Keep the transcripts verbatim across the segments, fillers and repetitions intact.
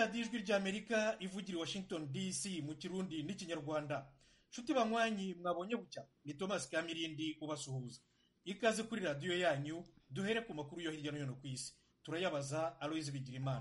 radiyo ijwi ry'Amerika ivugira i Washington D C mu kirundi n'ikinyarwanda. Nshuti banywanyi mwabonye bucya, ni Thomas Kamirindi ubasuhuza. Ikaze kuri radiyo yanyu, duhere ku makuru yo hirya no hino ku isi. Turayabaza Aloise Bigirimana.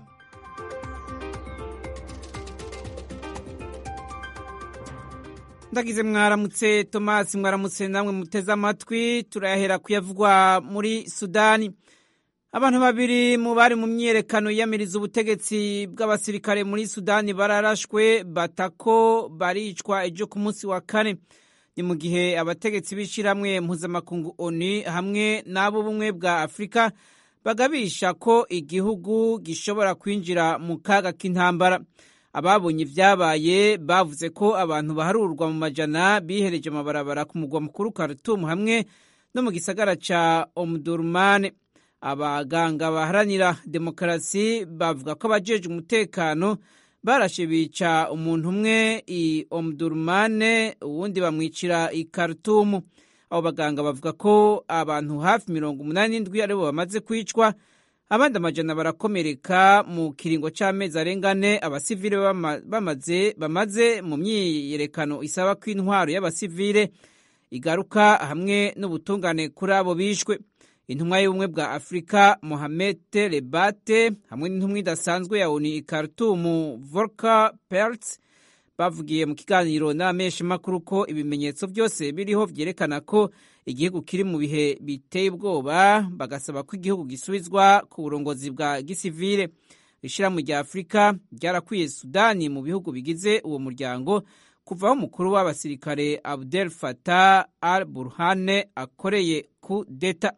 Ndagize mwaramutse Thomas, mwaramutse namwe muteze amatwi. Turayahera kuyavugwa muri Sudani. Abantu babiri mu bari mu myerekano yamiriza ubutegetsi bw'abasirikare muri Sudani bararashwe, batako baricwa ejo ku munsi wa kane. Ni mu gihe abategetsi b'ishiramwe mpuzamakungu O N U hamwe n'abo bumwe bwa Afrika bagabisha ko igihugu gishobora kwinjira mu kaga k'intambara. Ababonye ivyabaye bavuze ko abantu baharurwa mu majana bihereje amabarabara ku mugwa mukuru Khartoum hamwe no mu gisagara ca Omdurman. Abaganga baharanira demokarasi bavuga ko abajeje umutekano barashe bica umuntu umwe i Omdurman, uwundi bamwicira i Khartoum. Abo baganga bavuga ko abantu hafi mirongo umunani n'indwi aribo bamaze kwicwa, abandi amajana barakomereka mu kiringo c'amezi arengane. Abasivile bamaze bamaze mu myiyerekano isaba ko intwaro y'abasivile igaruka hamwe n'ubutungane kuri abo bishwe. Intumwa y'ubumwe bwa Afrika Mohamed Lebate hamwe n'intumwa idasanzwe ya O N U i Khartoum Volker Perthes bavugiye mu kiganiro n'amesha makuru ko ibimenyetso byose biriho vyerekana ko igihugu kiri mu bihe biteye ubwoba, bagasaba ko igihugu gisubizwa ku burongozi bwa gisivile. Ishirahamwe rya Afrika ryarakwiye Sudani mu bihugu bigize uwo muryango kuvaho umukuru w'abasirikare Abdel Fattah al-Burhan akoreye ku deta.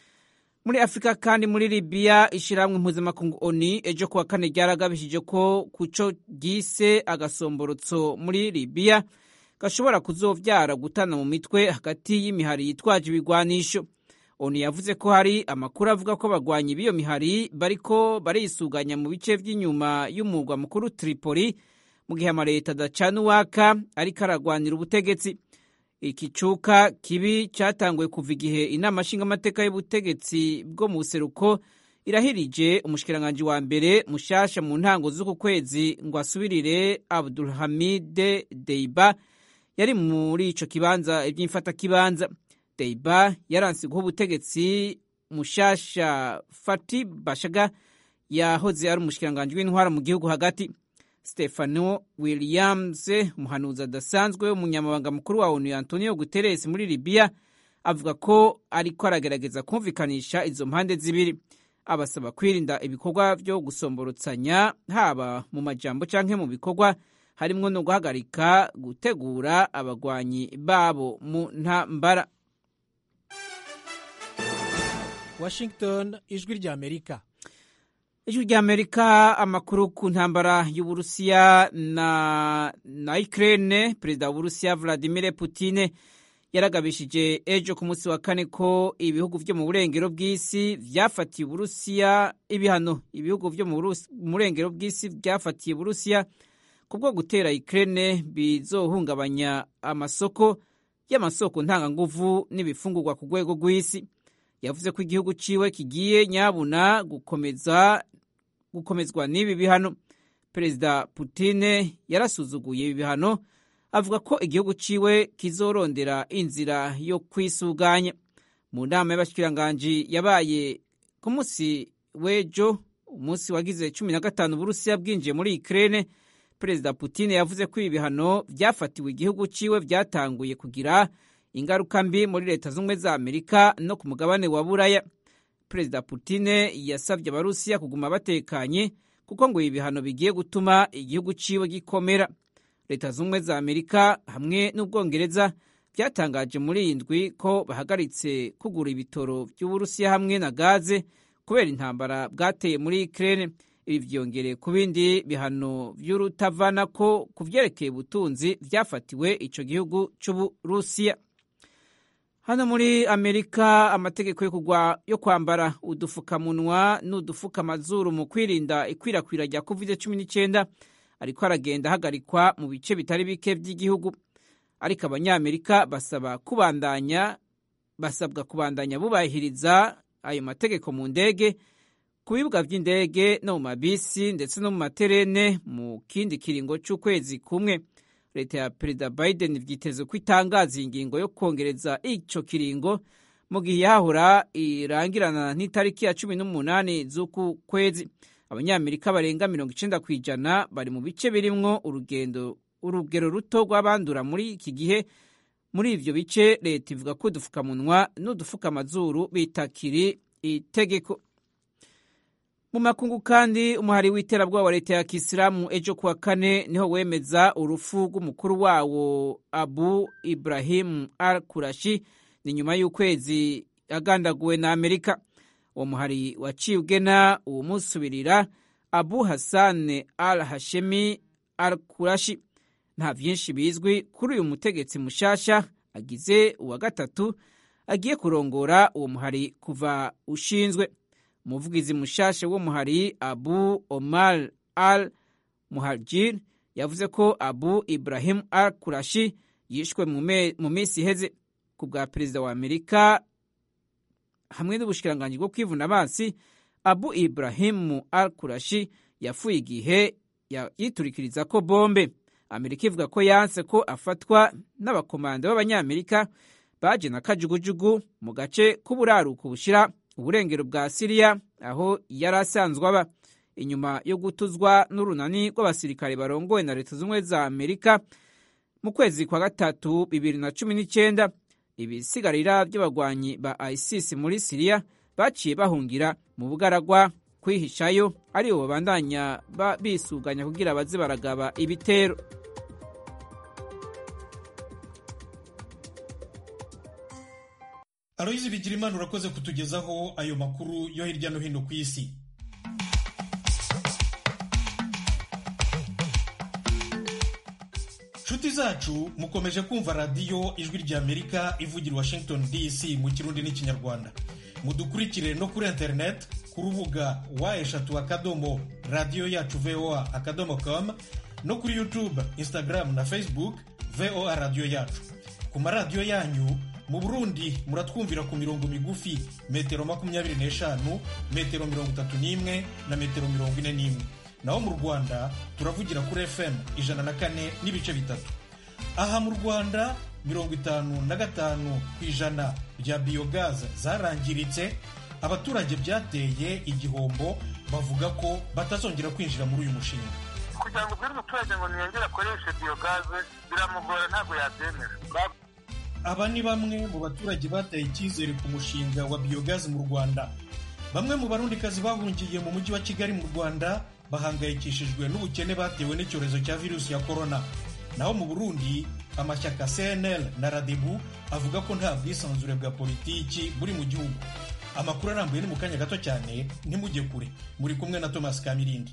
Muri Afrika kandi muri Libya, ishiramwe mpuzamakungu O N U ejo kuwa kane ryaragabishije ko kuco gise agasomborotso muri Libya gashobora kuzovyara gutana mu mitwe hagati y'imihari yitwaje ibigwanisho. O N U yavuze ko hari amakuru avuga ko bagwanyi b'iyo mihari bariko barisuganya mu bice vy'inyuma y'umurwa mukuru Tripoli, mu gihe amaleta adacana uwaka ariko aragwanira ubutegetsi. Iki cuka kibi cyatanguye kuva igihe inama nshingamateka y'ubutegetsi bwo mu buseruko irahirije umushikiranganje wa mbere mushasha mu ntango z'uku kwezi ngo asubirire Abdulhamid Deiba yari muri ico kibanza iby'imfata kibanza. Deiba yaranse guha ubutegetsi mushasha Fatih Bashaga yahoze ari umushikiranganje w'intwara mu gihugu hagati. Stefano Williams, umuhanuzi adasanzwe w'umunyamabanga mukuru wa O N U Antonio Guterres muri Libya, avuga ko ariko aragerageza kumvikanisha izo mpande zibiri. Abasaba kwirinda ibikorwa byo gusomborotsanya haba mu majambo canke mu bikorwa, harimwo no guhagarika gutegura abagwanyi babo mu ntambara. Washington, ijwi ry'Amerika. Ijwi ry'Amerika, amakuru ku ntambara y'Uburusiya na na Ukraine. Perezida w'Uburusiya Vladimir Putin yaragabishije ejo ku munsi wa kane ko ibihugu vyo mu burengero bw'isi vyafatiye Uburusiya ibihano. Ibihugu vyo mu burengero bw'isi vyafatiye Uburusiya kubwo gutera Ukraine bizohungabanya amasoko y'amasoko ntanganguvu n'ibifungurwa ku rwego rw'isi. Yavuze ko igihugu ciwe kigiye nyabuna gukomeza gukomezwa n'ibi bihano. Perezida Putin yarasuzuguye ibi bihano, avuga ko igihugu ciwe kizorondera inzira yo kwisuganya. Mu nama y'abashikiranganje yabaye ku munsi w'ejo, umunsi wagize cumi na gatanu Uburusiya bwinjiye muri Ukraine, Perezida Putin yavuze ko ibi bihano vyafatiwe igihugu ciwe vyatanguye kugira ingaruka mbi muri leta z'ubumwe za Amerika no ku mugabane wa Buraya. Perezida Putin yasabye abarusiya kuguma batekanye kuko ngo ibihano bigiye gutuma igihugu ciwe gikomera. Leta z'ubumwe za Amerika hamwe n'Ubwongereza byatangaje muri indwi ko bahagaritse kugura ibitoro by'Uburusiya hamwe na gaze kubera intambara bwateye muri Ukraine. Ibi vyongereye ku bindi bihano vy'urutavana ko kuvyerekeye ubutunzi vyafatiwe ico gihugu c'Uburusiya. Hano muri Amerika, amategeko yo kugwa yo kwambara udufukamunwa n'udufuka amazuru mu kwirinda ikwirakwira rya covid cumi n'icyenda ariko aragenda hagarikwa mu bice bitari bike by'igihugu. Ariko abanyamerika basaba kubandanya basabwa kubandanya bubahiriza ayo mategeko mu ndege ku bibuga vy'indege no mu mabisi ndetse no mu materene mu kindi kiringo c'ukwezi kumwe. Leta ya Perezida Biden vyiteze ko itangaza ingingo yo kongereza ico kiringo mu gihe yahora irangirana n'itariki ya cumi n'umunani z'uku kwezi. Abanyamerika barenga mirongo icenda kw'ijana bari mu bice birimwo urugendo urugero ruto rw'abandura muri iki gihe. Muri ivyo bice leta ivuga ko udufukamunwa n'udufukamazuru bitakiri itegeko. Mu makungu kandi umuhari w'iterabwoba wa leta ya Kisilamu ejo kuwa kane niho wemeza urufu rw'umukuru wawo Abu Ibrahim al-Qurashi ni nyuma y'ukwezi agandaguwe na Amerika. Uwo muhari waciye ugena uwumusubirira Abu Hassan al-Hashemi al-Qurashi. Nta vyinshi bizwi kuri uyu mutegetsi mushasha agize uwa gatatu agiye kurongora uwo muhari kuva ushinzwe. Umuvugizi mushasha wo muhari Abu Omar al-Muhajir yavuze ko Abu Ibrahim al-Qurashi yishwe mu minsi iheze. Ku bwa perezida wa Amerika hamwe n'ubushikiranganji bwo kwivuna abansi, Abu Ibrahim al-Qurashi yapfuye igihe yiturikiriza ko bombe. Amerika ivuga ko yanse ko afatwa n'abakomanda b'abanyamerika baje na kajugujugu mu gace k'uburaruko bushira uburengero bwa Syria aho yari asanzwe aba, inyuma yo gutuzwa n'urunani rw'abasirikare barongowe na Leta Zunze za Amerika mu kwezi kwa gatatu bibiri na cumi n'icenda. Ibisigarira by'abagwanyi ba ISIS muri Syria baciye bahungira mu bugaragwa kwihishayo, ari bo babandanya bisuganya kugira baze baragaba ibitero. Aloyizi Bigirimana urakoze kutugezaho ayo makuru yo hirya no hino ku isi. Nshuti zacu mukomeje kumva radiyo Ijwi rya Amerika ivugira Washington D C mu Kirundi n'Ikinyarwanda. Mudukurikire no kuri internet ku rubuga wa eshatu akadomo radiyo yacu V O A akadomo com no kuri YouTube, Instagram na Facebook V O A radiyo yacu. Ku maradiyo yanyu mu Burundi muratwumvira ku mirongo migufi metero makumyabiri n'eshanu, metero mirongo itatu n'imwe na metero mirongo ine n'imwe. Naho mu Rwanda turavugira kuri F M ijana na kane n'ibice bitatu. Aha mu Rwanda mirongo itanu na gatanu kw'ijana bya biyogaze zarangiritse. Abaturage byateye igihombo bavuga ko batazongera kwinjira muri uyu mushinga. Kugira ngo ubwire umuturage ngo ntiyongere akoreshe biyogaze biramugora, ntabwo yabyemera. Aba ni bamwe mu baturage bateye icyizere ku mushinga wa biyogaze mu Rwanda. Bamwe mu barundikazi bahungiye mu mujyi wa Kigali mu Rwanda bahangayikishijwe n'ubukene batewe n'icyorezo cya virusi ya corona. Naho mu Burundi amashyaka C N L na Radebu avuga ko nta bwisanzure bwa politiki buri mu gihugu. Amakuru arambuye ni mu kanya gato cyane, ntimujye kure. Muri kumwe na Thomas Kamirindi.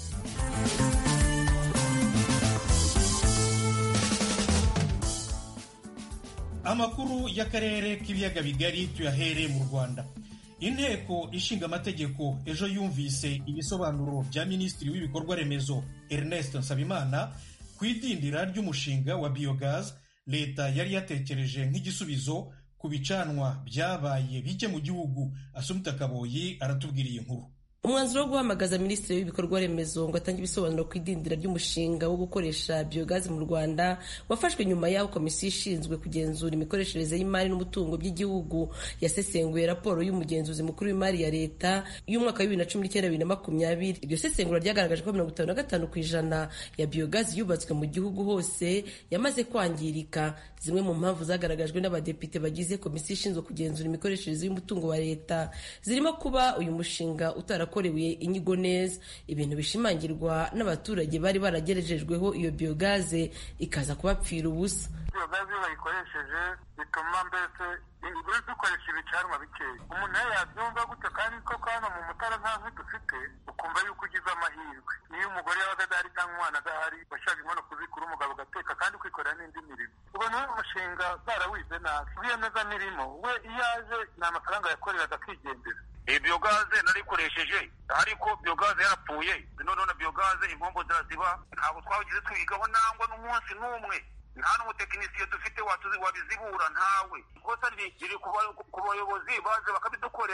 Amakuru y'akarere k'ibiyaga bigari tuyahere mu Rwanda. Inteko ishinga amategeko ejo yumvise ibisobanuro bya Minisitiri w'ibikorwa remezo Ernest Nsabimana ku idindira ry'umushinga wa biyogaze leta yari yatekereje nk'igisubizo ku bicanwa byabaye bike mu gihugu. Asumta Kaboyi aratubwiriye inkuru. Umwanzuro wo guhamagaza Minisitiri w'ibikorwa remezo ngo atange ibisobanuro ku idindira ry'umushinga wo gukoresha biyogazi mu Rwanda wafashwe nyuma y'aho komisiyo ishinzwe kugenzura imikoreshereze y'imari n'umutungo by'igihugu yasesenguye raporo y'umugenzuzi mukuru w'imari ya leta y'umwaka wa bibiri na cumi n'icyenda bibiri na makumyabiri. Iryo sesengura ryagaragaje ko mirongo itanu na gatanu ku ijana ya biyogazi yubatswe mu gihugu hose yamaze kwangirika. Zimwe mu mpamvu zagaragajwe n'abadepite bagize komisiyo ishinzwe kugenzura imikoreshereze y'umutungo wa leta zirimo kuba uyu mushinga utara korewe inyigo neza, ibintu bishimangirwa n'abaturage bari baragerejejweho iyo biyogaze ikaza kubapfira ubusa. Biyogaze bayikoresheje bituma mbese dukoresha ibicanwa bikeya. Umuntu yabyumva gute kandi koko hano mu Mutara nta nkwi dufite ukumva yuko ugize amahirwe. Iyo umugore yabaga adahari cyangwa umwana adahari bashaka inkono kuzikura umugabo agateka kandi kwikorera n'indi mirimo. Ubona uyu mushinga barawize nabi. Rwiyemezamirimo we iyo aje nta mafaranga yakoreraga akigendera. Iyi biyogaze narikoresheje ariko biyogaze yarapfuye. None biyogaze impombo ziraziba ntabwo twagize twigaho nangwa n'umunsi n'umwe. Nta n'umutekinisiye dufite watuzi wabizibura ntawe. Ikosa riri ku bayobozi baje bakabidukorera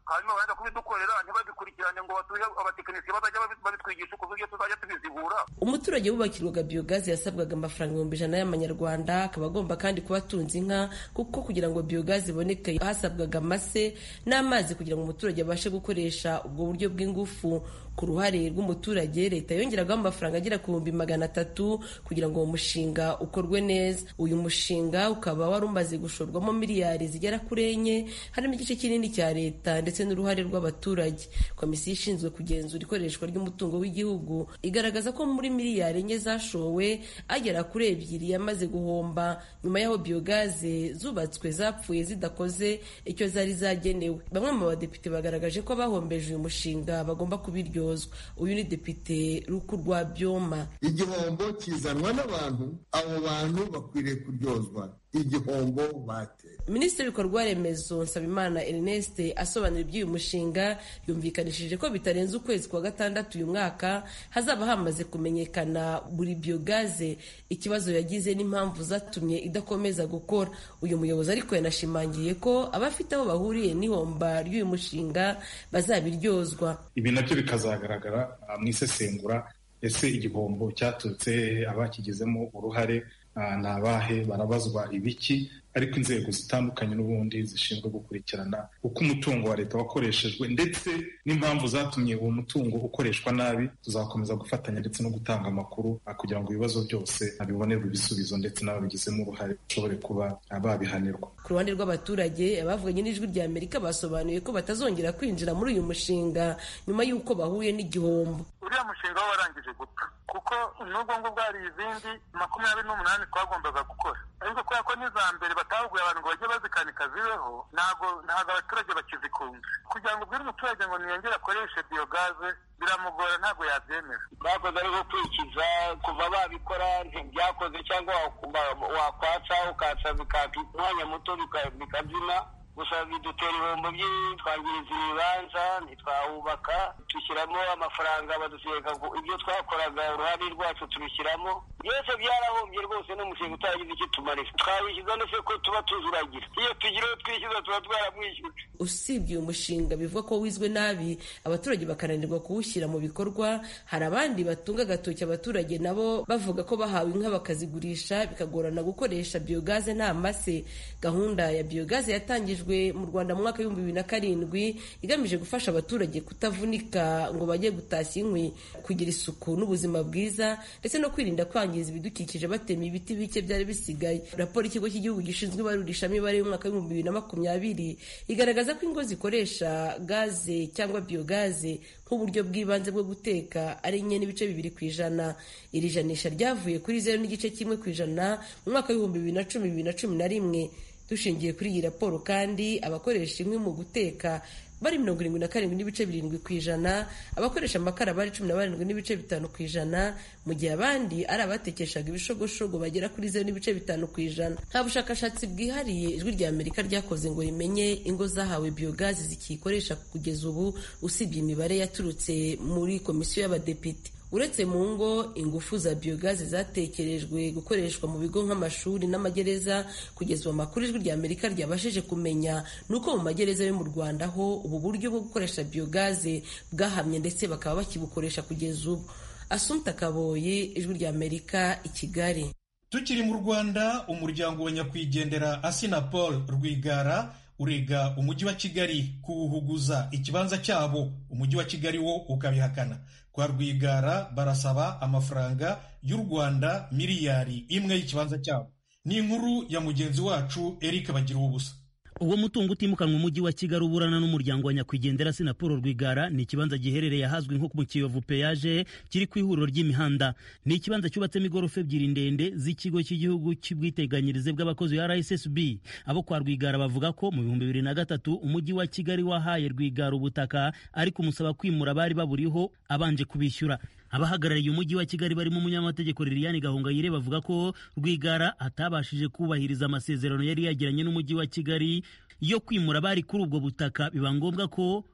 hanyuma baza kubidukorera ntibabikurikirane ngo batuye abatekinisiye bazajya babitwigisha uko uburyo tuzajya tubizibura. Umuturage wubakirwaga biyogazi yasabwaga amafaranga ibihumbi ijana y'amanyarwanda, akaba agomba kandi kuba atunze inka, kuko kugira ngo biyogazi iboneke hasabwaga amase n'amazi kugira ngo umuturage abashe gukoresha ubwo buryo bw'ingufu. Ku ruhare rw'umuturage, leta yongeragaho amafaranga agera ku bihumbi magana atatu kugira ngo uwo mushinga ukorwe neza. Uyu mushinga ukaba wari umaze gushorwamo miliyari zigera kuri enye, harimo igice kinini cya leta ndetse n'uruhare rw'abaturage. Komisiyo ishinzwe kugenzura ikoreshwa ry'umutungo w'igihugu igaragaza ko muri miliyari enye zashowe, agera kuri ebyiri yamaze guhomba nyuma y'aho biyogaze zubatswe zapfuye zidakoze icyo zari zagenewe. Bamwe mu badepite bagaragaje ko abahombeje uyu mushinga bagomba kubiryo. Uyu ni Depite Rukurwa Byoma. Igihombo kizanwa n'abantu, abo bantu bakwiriye kuryozwa igihombo bateye. Minisitiri w'ibikorwa remezo Nsabimana Ernest asobanura iby'uyu mushinga yumvikanishije ko bitarenze ukwezi kwa gatandatu uyu mwaka hazaba hamaze kumenyekana buri biyogaze ikibazo yagize n'impamvu zatumye idakomeza gukora. Uyu muyobozi ariko yanashimangiye ko abafite aho bahuriye n'ihomba ry'uyu mushinga bazabiryozwa. Ibi nabyo bikazagaragara mu isesengura, ese igihombo cyaturutse abakigizemo uruhare ni abahe, barabazwa ibiki, ariko inzego zitandukanye n'ubundi zishinzwe gukurikirana uko umutungo wa leta wakoreshejwe ndetse n'impamvu zatumye uwo mutungo ukoreshwa nabi. Tuzakomeza gufatanya ndetse no gutanga amakuru kugira ngo ibibazo byose bibonerwe ibisubizo ndetse n'ababigizemo uruhare bashobore kuba babihanirwa. Ku ruhande rw'abaturage, abavuganye n'Ijwi rya Amerika basobanuye ko batazongera kwinjira muri uyu mushinga nyuma y'uko bahuye n'igihombo. Uriya mushinga warangije gupfa kuko nubwo ngo bwari izindi makumyabiri n'umunani twagombaga gukora, ariko kubera ko n'iza mbere batahuguye abantu ngo bajye bazikanika zibeho, ntabwo ntabwo abaturage bakizikunze. Kugira ngo ubwire umuturage ngo niyongere akoreshe biyogaze biramugora, ntabwo yabyemera. Bakoze ariko kwikiza kuva babikora ntibyakoze, cyangwa wakwatsa ukatsa bikaka umwanya muto bikabyina, gusa bidutera ibihombo byinshi, twangiriza ibibanza ntitwahubaka, dushyiramo amafaranga baduseka ibyo twakoraga uruhare rwacu tubishyiramo, byose byarahombye rwose. N'umushinga utagize icyo tumarira, twabishyiza ndetse ko tuba tuzuragira, iyo tugira uwo twishyuza tuba twaramwishyura. Usibye uyu mushinga bivuga ko wizwe nabi, abaturage bakananirwa kuwushyira mu bikorwa, hari abandi batunga agatoki abaturage nabo bavuga ko bahawe inka bakazigurisha bikagorana gukoresha biyogaze nta mase. Gahunda ya biyogaze yatangijwe mu Rwanda mu mwaka w'ibihumbi bibiri na karindwi igamije gufasha abaturage kutavunika ngo bajye gutashya inkwi, kugira isuku n'ubuzima bwiza ndetse no kwirinda kwangiza ibidukikije batema ibiti bike byari bisigaye. Raporo y'ikigo cy'igihugu gishinzwe ibarurishamibare y'umwaka w'ibihumbi bibiri na makumyabiri igaragaza ko ingo zikoresha gaze cyangwa biyogaze nk'uburyo bw'ibanze bwo guteka ari enye n'ibice bibiri ku ijana. Iri janisha ryavuye kuri zeru n'igice kimwe ku ijana mu mwaka w'ibihumbi bibiri na cumi bibiri na cumi na rimwe. Dushingiye kuri iyi raporo kandi, abakoresha inkwi mu guteka bari mirongo irindwi na karindwi n'ibice birindwi ku ijana, abakoresha amakara bari cumi na barindwi n'ibice bitanu ku ijana, mu gihe abandi ari abatekeshaga ibishogoshogo bagera kuri zeru n'ibice bitanu ku ijana. Nta bushakashatsi bwihariye Ijwi rya Amerika ryakoze ngo rimenye ingo zahawe biyogazi zikiyikoresha kugeza ubu, usibye imibare yaturutse muri komisiyo y'abadepite. Uretse mu ngo, ingufu za biyogazi zatekerejwe gukoreshwa mu bigo nk'amashuri n'amagereza. Kugeza ubu amakuru Ijwi rya Amerika ryabashije kumenya nuko mu magereza yo mu Rwanda ho ubu buryo bwo gukoresha biyogazi bwahamye ndetse bakaba bakibukoresha kugeza ubu. Assumpta Kaboyi, Ijwi rya Amerika, i Kigali. Tukiri mu Rwanda, umuryango wa nyakwigendera Assinapol Rwigara urega umujyi wa Kigali kuwuhuguza ikibanza cyabo, umujyi wa Kigali wo ukabihakana. Kwa Rwigara barasaba amafaranga y'u Rwanda miliyari imwe y'ikibanza cyabo. Ni inkuru ya mugenzi wacu Eric Bagiruwubusa. Uwo mutungo utimukanwa umujyi wa Kigali uburana n'umuryango wa nyakwigendera Assinapol Rwigara ni ikibanza giherereye ahazwi nko mu Kiyovu Peyaje kiri ku ihuriro ry'imihanda. Ni ikibanza cyubatsemo igorofa ebyiri ndende z'ikigo cy'igihugu cy'ubwiteganyirize bw'abakozi R S S B. Abo kwa Rwigara bavuga ko mu bihumbi bibiri na gatatu umujyi wa Kigali wahaye Rwigara ubutaka ariko umusaba kwimura bari baburiho abanje kubishyura. Abahagarariye umujyi wa Kigali barimo umunyamategeko Liliane Gahongayire bavuga ko Rwigara atabashije kubahiriza amasezerano yari yagiranye n'umujyi wa Kigali yo kwimura bari kuri ubwo butaka, biba ngombwa ko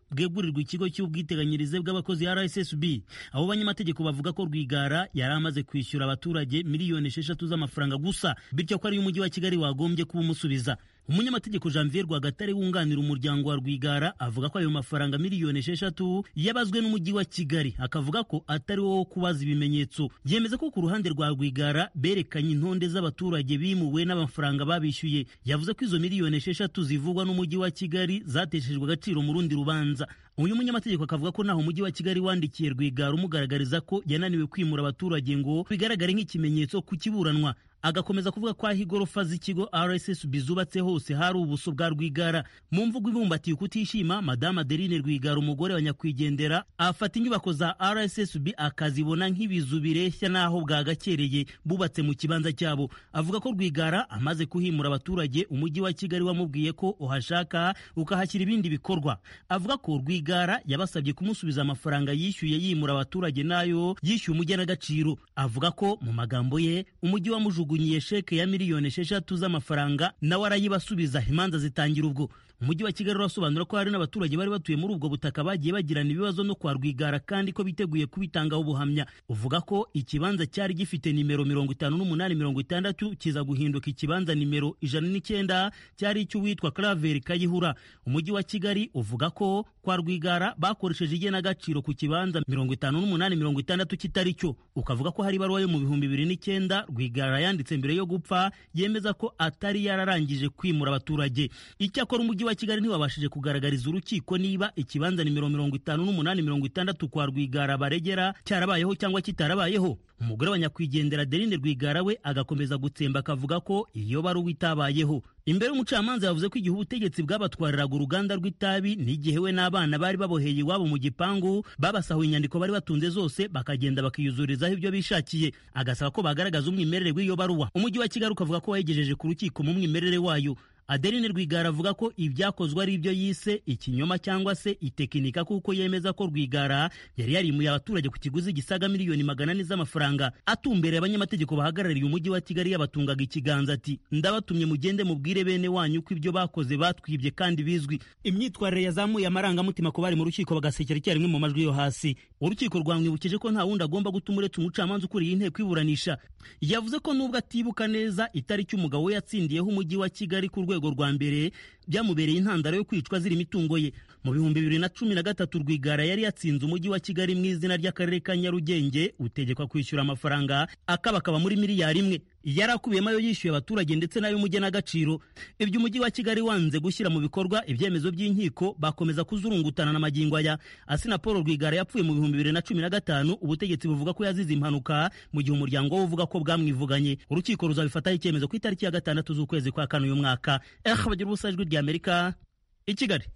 bwegurirwa ikigo cy'ubwiteganyirize bw'abakozi R S S B. Abo banyamategeko bavuga ko Rwigara yari amaze kwishyura abaturage miliyoni esheshatu z'amafaranga gusa, bityo ko ari umujyi wa Kigali wagombye kuba umusubiza. Umunyamategeko Janvier Rwagatare wunganira umuryango wa Rwigara avuga ko ayo mafaranga miliyoni esheshatu yabazwe n'umujyi wa Kigali, akavuga ko atari wo kubaza ibimenyetso. Yemeza ko ku ruhande rwa Rwigara berekanye intonde z'abaturage bimuwe n'amafaranga babishyuye. Yavuze ko izo miliyoni esheshatu zivugwa n'umujyi wa Kigali zateshejwe agaciro mu rundi rubanza. Uyu munyamategeko akavuga ko naho umujyi wa Kigali wandikiye Rwigara umugaragariza ko yananiwe kwimura abaturage ngo bigaragare nk'ikimenyetso ku kiburanwa. Agakomeza kuvuga ko aho igorofa z'ikigo R S S B zubatse hose hari ubuso bwa Rwigara. Mu mvugo ibumbatiye ukutishima, Madame Adeline Rwigara umugore wa nyakwigendera afata inyubako za R S S B akazibona nk'ibizu bireshya naho bwagakereye bubatse mu kibanza cyabo. Avuga ko Rwigara amaze kuhimura abaturage umujyi wa Kigali wamubwiye ko uhashaka ukahashyira ibindi bikorwa. Avuga ko Rwigara yabasabye kumusubiza amafaranga yishyuye yimura abaturage nayo yishyuye umugenagaciro. Avuga ko mu magambo ye umujyi wa mujugu nyiye sheke ya miliyoni esheshatu z'amafaranga nawe arayibasubiza, imanza zitangira ubwo. Umujyi wa Kigali urasobanura ko hari n'abaturage bari batuye muri ubwo butaka bagiye bagirana ibibazo no kwa Rwigara kandi ko biteguye kubitangaho ubuhamya. Uvuga ko ikibanza cyari gifite nimero mirongo itanu n'umunani mirongo itandatu kiza guhinduka ikibanza nimero ijana n'icyenda cyari icy'uwitwa Claver Kayihura. Umujyi wa Kigali uvuga ko kwa Rwigara bakoresheje igenagaciro ku kibanza mirongo itanu n'umunani mirongo itandatu kitari cyo. Ukavuga ko hari ibaruwa yo mu bihumbi bibiri n'icyenda Rwigara yanditse mbere yo gupfa yemeza ko atari yararangije kwimura abaturage. Icyakora umujyi wa Kigali ntiwabashije kugaragariza urukiko niba ikibanza nimero mirongo itanu n'umunani mirongo itandatu kwa Rwigara baregera cyarabayeho cyangwa kitarabayeho. Umugore wa nyakwigendera Adeline Rwigara we agakomeza gutsemba akavuga ko iyo baruwa itabayeho. Imbere umucamanza yavuze ko igihe ubutegetsi bwabatwariraga uruganda rw'itabi n'igihe we n'abana bari baboheye iwabo mu gipangu babasahuye inyandiko bari batunze zose bakagenda bakiyuzurizaho ibyo bishakiye. Agasaba ko bagaragaza umwimerere w'iyo baruwa. Umujyi wa Kigali ukavuga ko wayigejeje ku rukiko mu mwimerere wayo. Adeline Rwigara avuga ko ibyakozwe ari ibyo yise ikinyoma cyangwa se itekinika, kuko yemeza ko Rwigara yari yarimuye abaturage ku kiguzi gisaga miliyoni magana ane z'amafaranga. Atumbereye abanyamategeko bahagarariye umujyi wa Kigali yabatungaga ikiganza ati ndabatumye mugende mubwire bene wanyu ko ibyo bakoze batwibye kandi bizwi. Imyitwarire yazamuye amarangamutima ko bari mu rukiko bagasekera icyarimwe mu majwi yo hasi. Urukiko rwamwibukije ko nta wundi agomba gutuma uretse umucamanza ukuriye inteko iburanisha. Yavuze ko nubwo atibuka neza itariki umugabo we yatsindiyeho umujyi wa Kigali ku rwego rwa mbere byamubereye intandaro yo kwicwa ziri imitungo ye. Mu bihumbi bibiri na cumi na gatatu Rwigara yari yatsinze umujyi wa Kigali mu izina ry'akarere ka Nyarugenge utegekwa kwishyura amafaranga akabakaba muri miliyari imwe. Yari akubiyemo ayo yishyuye abaturage ndetse n'ayo umugenagaciro. Ibyo umujyi wa Kigali wanze gushyira mu bikorwa ibyemezo by'inkiko bakomeza kuzurungutana na magingo aya. Asina Paul Rwigara yapfuye mu bihumbi bibiri na cumi na gatanu, ubutegetsi buvuga ko yazize impanuka mu gihe umuryango we uvuga ko bwamwivuganye. Urukiko ruzabifataho icyemezo ku itariki ya gatandatu z'ukwezi kwa kane uyu mwaka. Eh bagira ubusa ijwi rya Amerika i Kigali.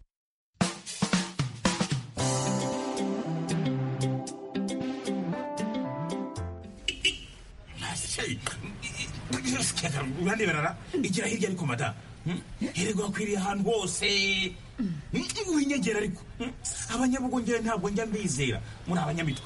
Urandeberara igira hirya ariko mada herego akwiriye ahantu hose winyegera ariko abanyabugongera ntabwo njya mbizera muri abanyamitwe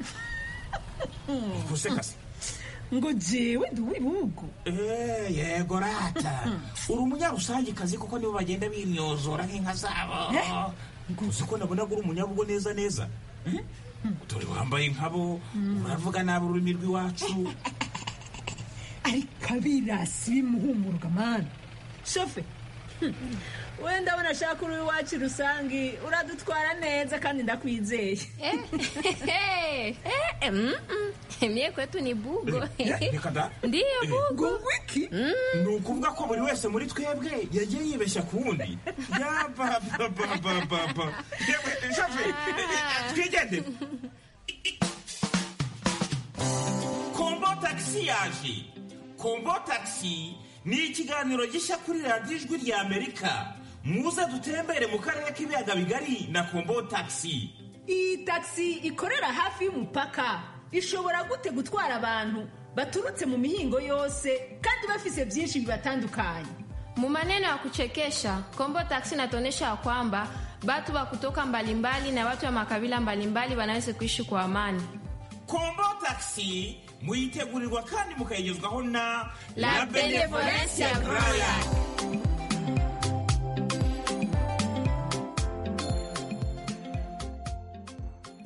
gusekase ngo jewe ndi uw'ibihugu eh yego rata uri umunyarusange kazi kuko nibo bagenda bimyozora nk'inka zabo uzi ko nabona uri umunyabugo neza neza dore wambaye nkabo uravuga nabi ururimi rw'iwacu ariko abirasi bimuhumuruka mani shofe wenda ndabona ashaka uri iwacu rusange uradutwara neza kandi ndakwizeye. Mie kwetu ni bugo. Ndiyo bugo. Wiki ni ukuvuga ko buri wese muri twebwe yagiye yibeshya ku wundi. Yabababababa shofe twigende. Kombo taxi yaje. Kombo taxi ni ikiganiro gishya kuri radiyo ijwi rya Amerika. Muze dutembere mu karere k'ibiyaga bigari na Kombo taxi. Iyi taxi ikorera hafi y'umupaka ishobora gute gutwara abantu baturutse mu mihingo yose kandi bafise byinshi bibatandukanye. Mu maneno ya kuchekesha, Kombo taxi inatuonyesha kwamba watu wa kutoka mbalimbali na watu wa makabila mbalimbali wanaweza kuishi kwa amani. Kombo taxi muyitegurirwa kandi mukayigezwaho na La Benevolencia Royal.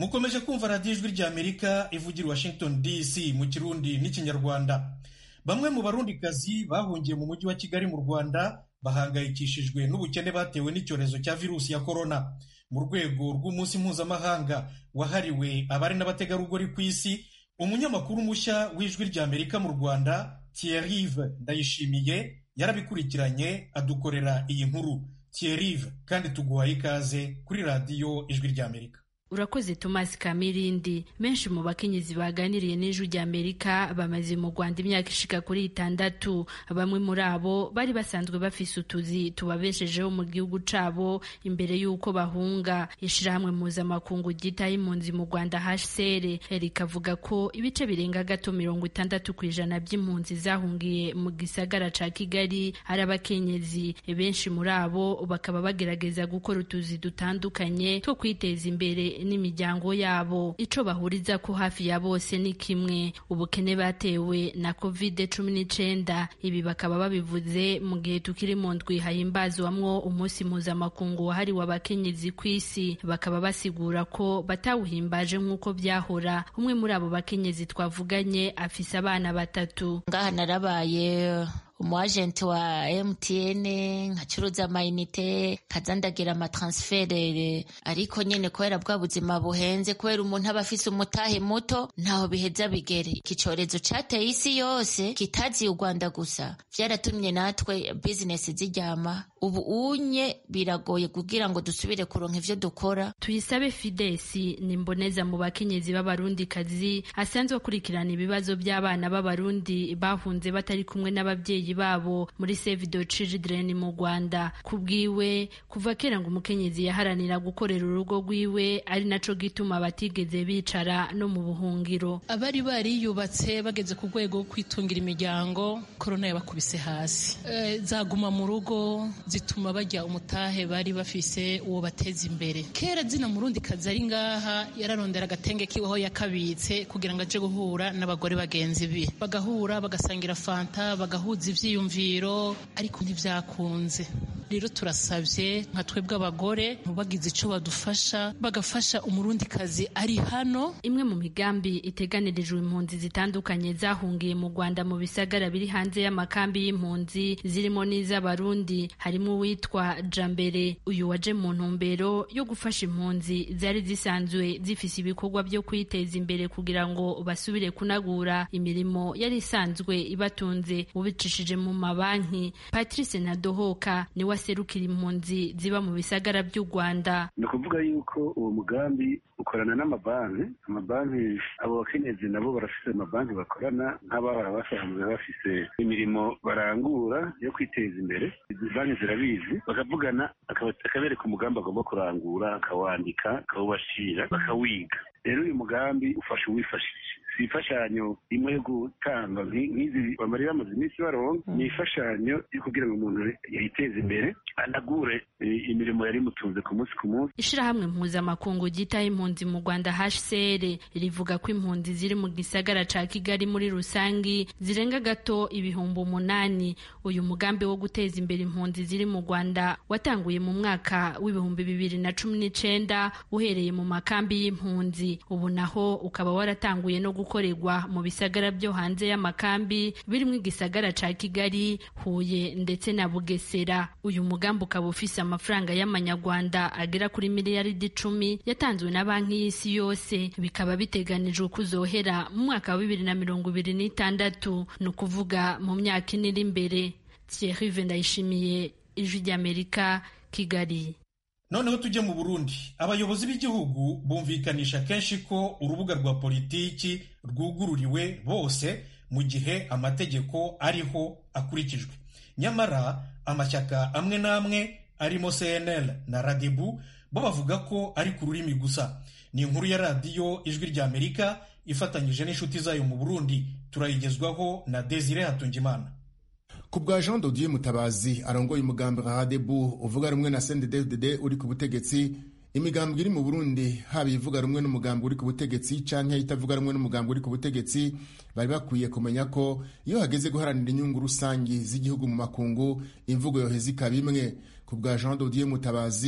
mukomeje kumva radiyo ijwi ry'Amerika ivugira Washington D C mu kirundi n'ikinyarwanda. Bamwe mu barundikazi bahungiye mu mujyi wa Kigali mu Rwanda bahangayikishijwe n'ubukene batewe n'icyorezo cya virusi ya korona. Mu rwego rw'umunsi mpuzamahanga wahariwe abari n'abategarugori ku isi, umunyamakuru mushya w'ijwi ry'Amerika mu Rwanda Thierry Ndayishimiye yarabikurikiranye adukorera iyi nkuru. Thierry, kandi tuguhaye ikaze kuri radiyo ijwi ry'Amerika. Urakoze Thomas Kamirindi. Menshi mu bakenyezi baganiriye n'ijwi ry'Amerika bamaze mu Rwanda imyaka ishika kuri itandatu. Bamwe muri abo bari basanzwe bafise utuzi tubabeshejeho mu gihugu cabo imbere y'uko bahunga. Ishirahamwe mpuzamakungu ryitaho impunzi mu Rwanda H C R rikavuga ko ibice birenga gato mirongo itandatu kw'ijana by'impunzi zahungiye mu gisagara ca Kigali ari abakenyezi. Benshi muri abo bakaba bagerageza gukora utuzi dutandukanye two kwiteza imbere n'imiryango yabo. Ico bahuriza ko hafi ya bose ni kimwe: ubukene batewe na covid cumi n'icenda. Ibi bakaba babivuze mu gihe tukiri mu ndwi hahimbazwamwo umunsi mpuzamakungu wahariwe abakenyezi kw'isi. Bakaba basigura ko batawuhimbaje nk'uko byahora. Umwe muri abo bakenyezi twavuganye afise abana batatu. Ngaha narabaye umu agent wa M T N, nkacuruza amayinite, kazandagira amatransfere, ariko nyene kubera bwa buzima buhenze, kubera umuntu aba afise umutahe muto ntaho biheza bigere. Ikicorezo cateye isi yose, kitazi u Rwanda gusa, vyaratumye natwe business ziryama. Ubu unye biragoye kugira ngo dusubire kuronka ivyo dukora. Tuyisabe Fidesi ni mboneza mu bakenyezi b'abarundi kazi, asanzwe akurikirana ibibazo by'abana b'abarundi bahunze batari kumwe n'abavyeyi babo muri Save the Children mu Rwanda. Kubwiwe kuva kera ngo umukenyezi yaharanira gukorera urugo rwiwe, ari naco gituma batigeze bicara no mu buhungiro. Abari bariyubatse bageze ku rwego rwo kwitungira imiryango, korona yabakubise hasi. E, zaguma mu rugo zituma bajya umutahe bari bafise uwo bateza imbere. Kera zina murundi kazi ari ngaha yararondera agatenge kiweho yakabitse kugira ngo aje guhura n'abagore bagenzi be, bagahura bagasangira fanta, bagahuza ivyiyumviro, ariko ntivyakunze. Rero turasavye nka twebwe abagore bagize ico badufasha, bagafasha umurundi kazi ari hano. Imwe mu migambi iteganirijwe impunzi zitandukanye zahungiye mu Rwanda mu bisagara biri hanze y'amakambi y'impunzi zirimo n'iz'abarundi harimo uwitwa Jambere. Uyu waje mu ntumbero yo gufasha impunzi zari zisanzwe zifise ibikorwa byo kwiteza imbere kugira ngo basubire kunagura imirimo yari isanzwe ibatunze ubicishije mu mabanki. Patrice Nadohoka ni waserukira impunzi ziba mu bisagara by'u Rwanda. Ni ukuvuga yuko uwo mugambi ukorana n'amabanki. Amabanki abo bakenyezi nabo barafise amabanki bakorana, nk'abahora basanzwe bafise imirimo barangura yo kwiteza imbere. Banki zirabizi, bakavugana akabereka umugambi agomba kurangura, akawandika, akawubashira, bakawiga. Rero uyu mugambi ufasha uwifashije. Si imfashanyo imwe yo gutanga nk'izi bamarira amaze iminsi baronka, ni imfashanyo yo kugira ngo umuntu yiteze imbere, anagure imirimo yari mutunze ku munsi ku munsi. Ishirahamwe mpuzamakungu ryitaho impunzi mu Rwanda H C R rivuga ko impunzi ziri mu gisagara ca Kigali muri rusangi zirenga gato ibihumbi umunani. Uyu mugambi wo guteza imbere impunzi ziri mu Rwanda watanguye mu mwaka w'ibihumbi bibiri na cumi n'icenda uhereye mu makambi y'impunzi. Ubu naho ukaba waratanguye no gukorerwa mu bisagara byo hanze y'amakambi birimo igisagara ca Kigali, Huye ndetse na Bugesera. Uyu mugambi ukaba ufise amafaranga y'amanyarwanda agera kuri miliyaridi icumi yatanzwe na banki y'isi yose. Bikaba biteganijwe kuzohera mu mwaka wa bibiri na mirongo ibiri n'itandatu, ni ukuvuga mu myaka ine iri imbere. Thierry Ndayishimiye, Ijwi ry'Amerika, Kigali. Noneho tujye mu Burundi. Abayobozi b'igihugu bumvikanisha kenshi ko urubuga rwa politiki rwugururiwe bose mu gihe amategeko ariho akurikijwe. Nyamara amashyaka amwe n'amwe arimo C N L na Radebu bo bavuga ko ari ku rurimi gusa. Ni inkuru ya radiyo Ijwi ry'Amerika ifatanyije n'inshuti zayo mu Burundi. Turayigezwaho na Desire Hatungimana. Kubwa Jean Dodier Mutabazi arongoye umugambi wa Radebu uvuga rumwe na C N D D F D D uri ku butegetsi, imigambi iri mu Burundi haba ivuga rumwe n'umugambi uri ku butegetsi canke itavuga rumwe n'umugambi uri ku butegetsi, bari bakwiye kumenya ko iyo hageze guharanira inyungu rusangi z'igihugu mu makungu imvugo yoheza ikaba imwe. Kubwa Jean Dodier Mutabazi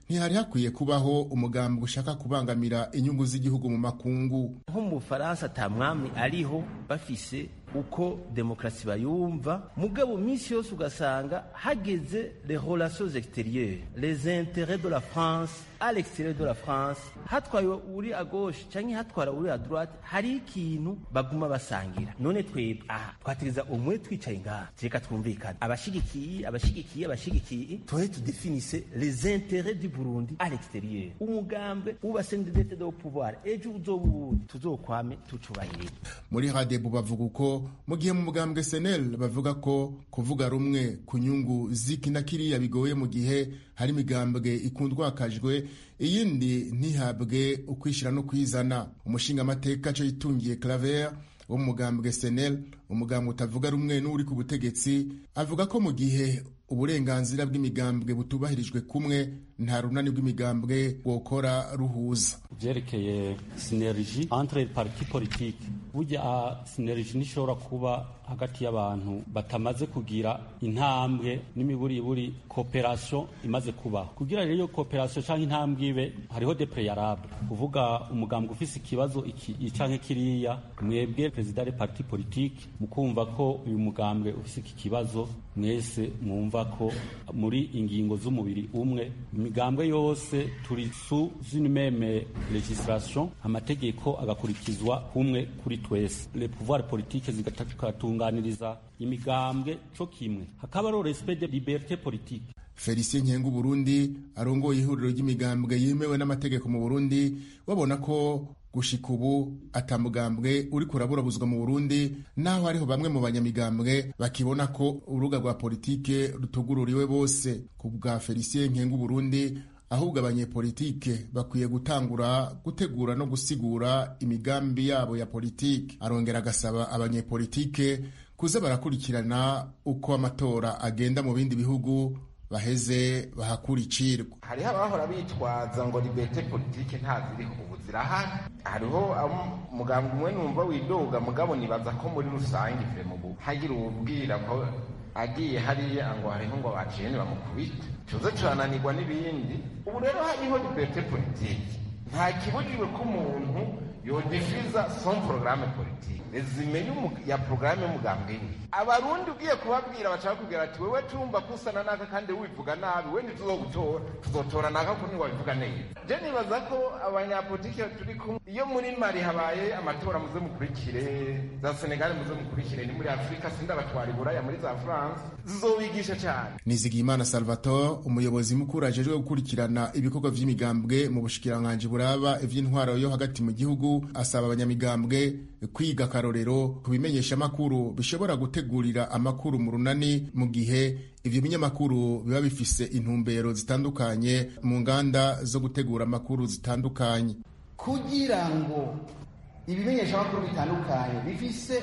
ntihari hakwiye kubaho umugambi ushaka kubangamira inyungu z'igihugu mu makungu. nko mu Bufaransa ata mwami ariho bafise uko demokrasi bayumva, mugabo minsi yose ugasanga hageze les relations extérieures, les intérêts de la France à l'extérieur de la France, hatwaye uri à gauche canke hatwara uri à droite, hari ikintu baguma basangira. None twebwe aha twategeza umwe twicaye ngaha reka twumvikana, abashigikiye abashigikiye abashigikiye tuhe tudefinisse les intérêts du Burundi à l'extérieur. Umugambe ubasendedete do pouvoir ejo uzobu tuzokwame tucubahirira. Muri Radebu bavuga uko mu gihe mu mugambwe S N L bavuga ko kuvuga rumwe ku nyungu ziki na kiriya bigoye mu gihe hari imigambwe ikundwakajwe iyindi ntihabwe ukwishira no kwizana. Umushinga amateka cyo yitungiye Claver wo mu mugambwe S N L, umugambwe utavuga rumwe n'uri ku butegetsi, avuga ko mu gihe uburenganzira bw'imigambwe butubahirijwe kumwe nta runani rw'imigambwe wokora ruhuza. Vyerekeye synergie entre parti politique, burya synergie nishobora kuba hagati y'abantu batamaze kugira intambwe n'imiburiburi cooperation imaze kubaho. Kugira rero cooperation canke intambwe ibe hariho de préalable, kuvuga umugambwe ufise ikibazo iki canke kiriya, mwebwe president de parti politique mukumva ko uyu mugambwe ufise iki kibazo, mwese mwumva ko muri ingingo z'umubiri umwe, imigambwe yose turi sous une même legislation, amategeko agakurikizwa kumwe kuri twese, les pouvoirs politiques zigatatunganiriza imigambwe co kimwe, hakaba ro respect de liberté politique. Felicien Nkengu Burundi arongoye ihuriro ry'imigambwe yemewe n'amategeko mu Burundi, babona ko gushika ubu atamugambwe uri kuraburabuzwa mu Burundi, naho hariho bamwe mu banyamigambwe bakibona ko urubuga rwa politike rutugururiwe bose. Ku bwa Felicien Nkengu Burundi, ahubwo abanyepolitike bakwiye gutangura gutegura no gusigura imigambi yabo ya politike. Arongera agasaba abanyepolitike kuza barakurikirana uko amatora agenda mu bindi bihugu baheze bahakurikirwa. Hariho abahora bitwaza ngo liberté politique ntaziriho, ubu zirahari. Hariho umugambwe umwe numva widoga, mugabo nibaza ko muri rusange ive mu bu hagira ubwira ko agiye hariya ngo hariho ngo bacene bamukubita, tuze turananirwa n'ibindi. Ubu rero hariho liberté politique, nta kibujijwe ko umuntu yodifiza son programme politique, resume ya programme y'umugambwe we. Abarundi ugiye kubabwira bashaka kubwira ati wewe tumba kusana naka kandi wivuga nabi, we ntituzogutora, tuzotora naka ko ntiwabivuga neza. Je nibaza ko abanyapolitike turi kumwe, iyo muri Mali habaye amatora muze mukurikire, za Senegal muze mukurikire, ni muri Afrika sindabatwara Buraya muri za France zizobigisha cyane. Nizigiyimana Salvatore, umuyobozi mukuru ajejwe gukurikirana ibikorwa vy'imigambwe mu bushikiranganje buraba ivy'intwaro yo hagati mu gihugu, asaba abanyamigambwe kwiga karorero kubimenyesha makuru bishobora gutegurira amakuru mu runani, mu gihe ivyo binyamakuru biba bifise intumbero zitandukanye mu nganda zo gutegura amakuru zitandukanye. Kugira ngo ibimenyesha makuru bitandukanye bifise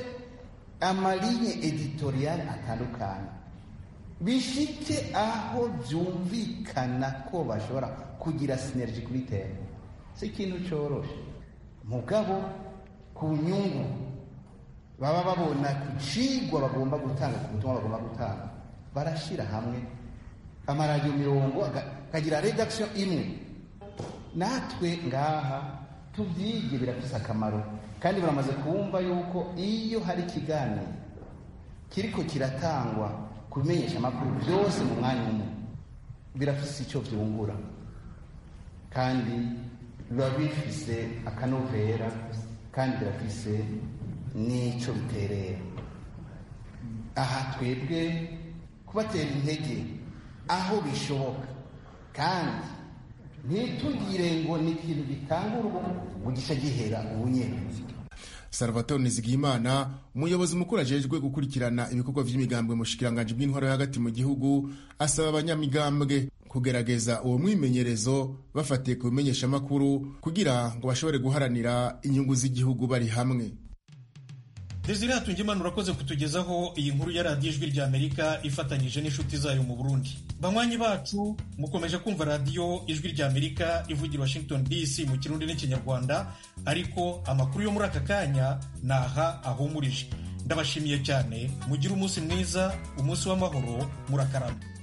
amalinye editorial atandukanye, bishike aho byumvikana ko bashobora kugira synergie kuri terre, si ikintu coroshe. Mugabo ku nyungu baba babona kucigwa bagomba gutanga, ku butumwa bagomba gutanga, barashira hamwe amaradiyo mirongo akagira redaction imwe. Natwe ngaha tuvyige birafise akamaro, kandi baramaze kumva yuko iyo hari ikiganiro kiriko kiratangwa kumenyesha amakuru byose mu mwanya umwe, birafise icyo vyungura kandi biba bifise akanovera, kandi birafise n'ico biterera. Aha twebwe kubatera intege aho bishoboka, kandi ntitugire ngo ni ikintu gitangura ubu bugisha gihera ubunyene. Salvatore Nizigiyimana, umuyobozi mukuru ajejwe gukurikirana ibikorwa vy'imigambwe mu bushikiranganje bw'intwaro yo hagati mu gihugu, asaba abanyamigambwe kugerageza uwo mwimenyerezo bafatiye ku bimenyesha makuru kugira ngo bashobore guharanira inyungu z'igihugu bari hamwe. Desire Hatungimana, urakoze kutugezaho iyi nkuru ya radiyo Ijwi rya Amerika ifatanyije n'inshuti zayo mu Burundi. Banywanyi bacu, mukomeje kumva radiyo Ijwi rya Amerika ivugira Washington D C mu Kirundi n'Ikinyarwanda, ariko amakuru yo muri aka kanya naha ahumurije. Ndabashimiye cyane, mugire umunsi mwiza, umunsi w'amahoro, murakarama.